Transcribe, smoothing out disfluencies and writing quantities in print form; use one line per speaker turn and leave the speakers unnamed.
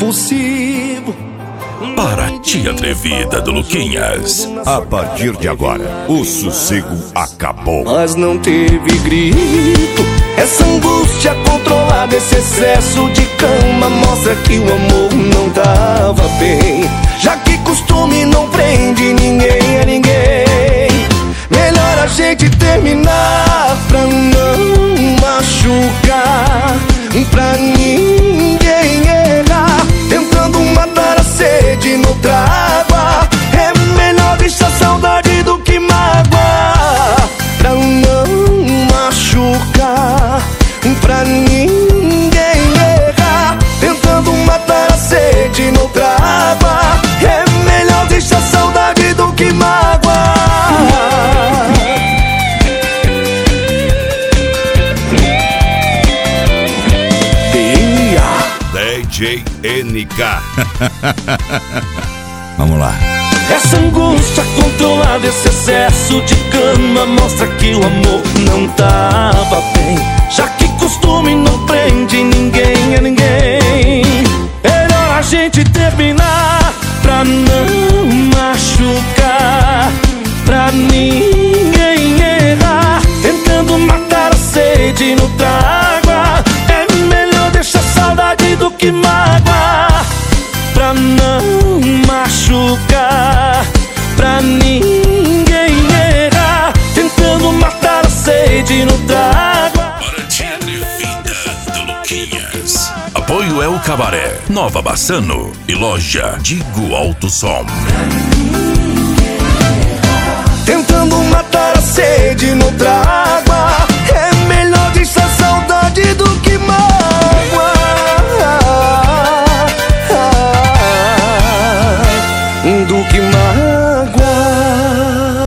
impossível.
Paraty Atrevida do Luquinhas.
A partir de agora, o sossego acabou.
Mas não teve grito. Essa angústia controlada, esse excesso de cama mostra que o amor não tava bem. Já que costume não prende ninguém a ninguém, melhor a gente terminar pra não machucar, pra ninguém errar, tentando matar a sede noutra água. É melhor deixar saudade do que mágoa, pra não machucar, pra ninguém errar, tentando matar a sede noutra água. É melhor deixar saudade do que mágoa.
DJ NK. Vamos lá.
Essa angústia controlada, esse excesso de cama mostra que o amor não tava bem. Já que costume não prende ninguém a ninguém, melhor a gente terminar pra não machucar, pra ninguém errar, tentando matar a sede noutra água. É melhor deixar saudade do que mágoa, pra não machucar, pra ninguém errar, tentando matar a sede noutra água.
Paraty Atrevida do Luquinhas. Apoio El Cabaré, Nova Bassano e loja Digo Alto Som.